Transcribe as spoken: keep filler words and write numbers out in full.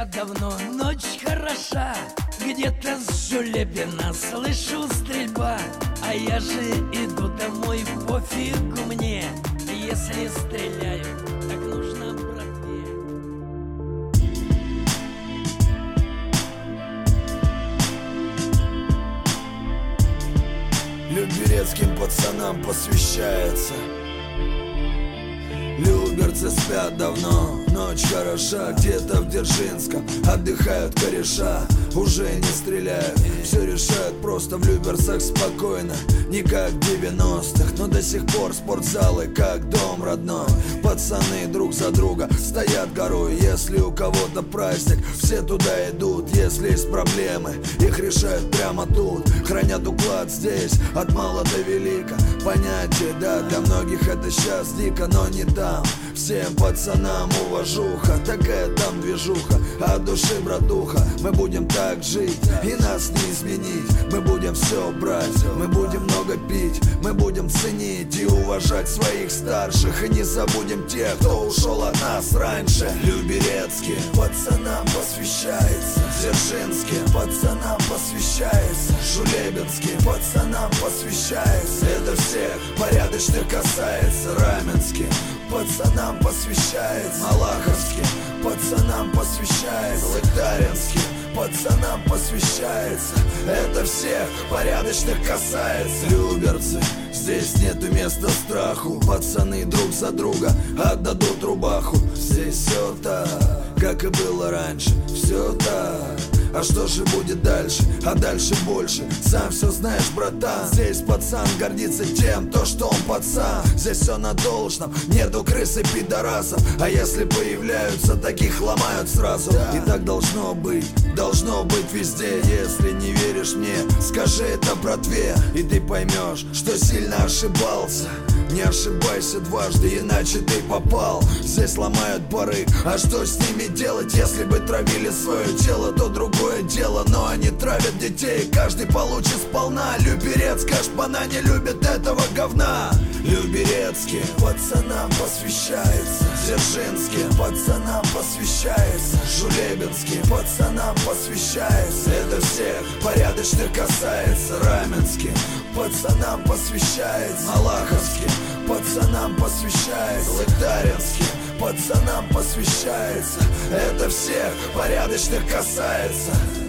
спят давно, ночь хороша. Где-то с Жулебина слышу стрельба, а я же иду домой, пофигу мне. Если стреляют, так нужно братве. Люберецким пацанам посвящается. Люберцы спят давно, ночь хороша. Где-то в Дзержинском отдыхают кореша. Уже не стреляют, все решают просто в Люберцах спокойно. Не как в девяностых, но до сих пор спортзалы как дом родной. Пацаны друг за друга стоят горой. Если у кого-то праздник, все туда идут. Если есть проблемы, их решают прямо тут. Хранят уклад здесь от мала до велика. Понятие, да, для многих это сейчас дико, но не там. Всем пацанам уважуха, такая там движуха. От души, братуха, мы будем так жить, и нас не изменить. Мы будем все брать, мы будем много пить, мы будем ценить и уважать своих старших. И не забудем тех, кто ушел от нас раньше. Люберецкие пацанам посвящается. Дзержинские пацанам посвящается. Жулебинские пацанам посвящается. Это всех порядочных касается. Раменские пацанам посвящается. Малаховским пацанам посвящается. Лыктаринским пацанам посвящается. Это всех порядочных касается. Люберцы, здесь нету места страху. Пацаны друг за друга отдадут рубаху. Здесь все так, как и было раньше. Все так. А что же будет дальше? А дальше больше. Сам все знаешь, братан. Здесь пацан гордится тем, то что он пацан. Здесь все на должном, нету крыс и пидорасов. А если появляются, таких ломают сразу. И так должно быть, должно быть везде. Если не веришь мне, скажи это братве, и ты поймешь, что сильно ошибался. Не ошибайся дважды, иначе ты попал. Здесь ломают барыг, а что с ними делать? Если бы травили свое тело, то другое дело. Но они травят детей, каждый получит сполна. Люберецкая шпана не любит этого говна. Люберецкие пацанам посвящается. Дзержинские пацанам посвящается. Жулебинские пацанам посвящается. Это всех порядочных касается. Раменские пацанам посвящается. Малаховским пацанам посвящается. Лыктаринским пацанам посвящается. Это всех порядочных касается.